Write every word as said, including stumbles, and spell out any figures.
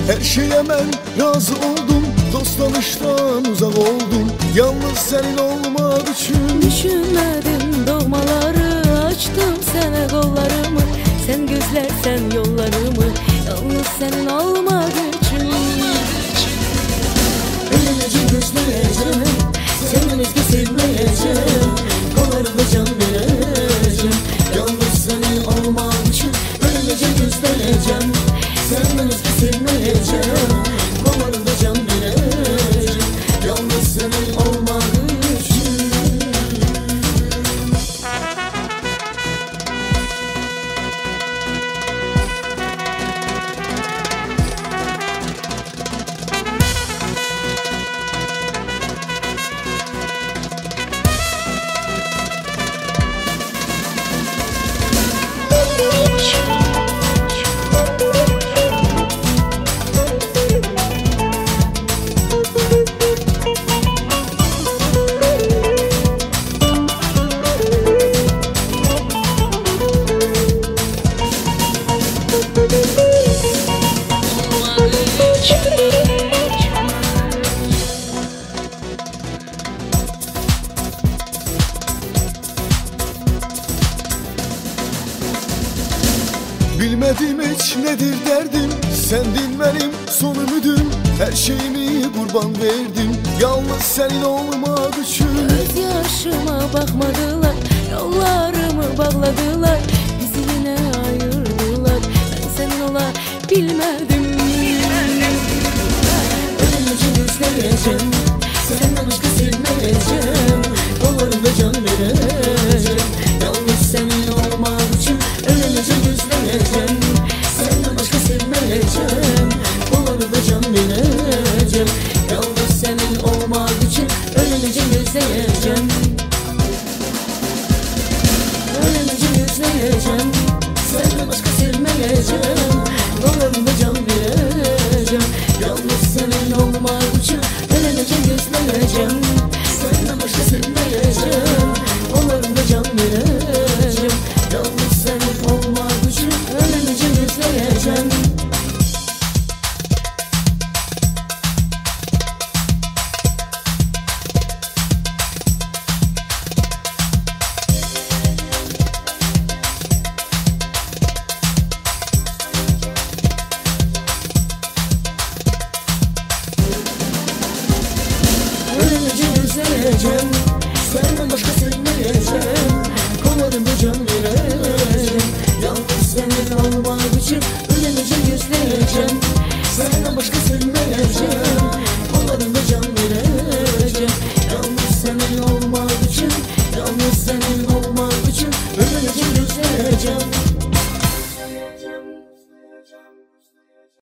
Her şeye ben razı oldum, dost tanıştan uzak oldum. Yalnız senin olmak için düşünmedim doğmaları, açtım sana kollarımı. Sen gözlersen yollarımı, yalnız senin olmak için. Ölünce gözleyeceğim, senden özgü sevmeyeceğim. Kollarımda can vereceğim, yalnız senin olmak için. Ölünce gözleyeceğim, senden özgü sevmeyeceğim. Kollarımda can vereceğim, yalnız senin olmak için. bilmedim hiç nedir derdim. Sendin benim son ümidim, her şeyimi kurban verdim. Yalnız senin olmak için. Göz yaşıma bakmadılar, yollarımı bağladılar. Bizi yine ayırdılar, ben senin ola bilmedim. Ölünce gözleyeceğim, senden başka sevmeyeceğim. Kollarımda can vereceğim, yalnız senin olmak için. Ölünce gözleyeceğim, senden başka sevmeyeceğim. Kollarımda can vereceğim, yalnız senin olmak için. Ölünce gözleyeceğim, ölünce gözleyeceğim, senden başka sevmeyeceğim. Kollarımda can vereceğim, yalnız senin olmak için. Ölünce gözleyeceğim, senden başka sevmeyeceğim. Kollarımda can vereceğim, yalnız senin olmak için. Ölünce gözleyeceğim. Ölünce gözleyeceğim, senden başka sevmeyeceğim. Kollarımda can vereceğim, yalnız senin olmak için. Ölünce gözleyeceğim, senden başka sevmeyeceğim. Kollarımda can vereceğim, yalnız senin olmak için. Yalnız senin olmak için. Ölünce gözleyeceğim.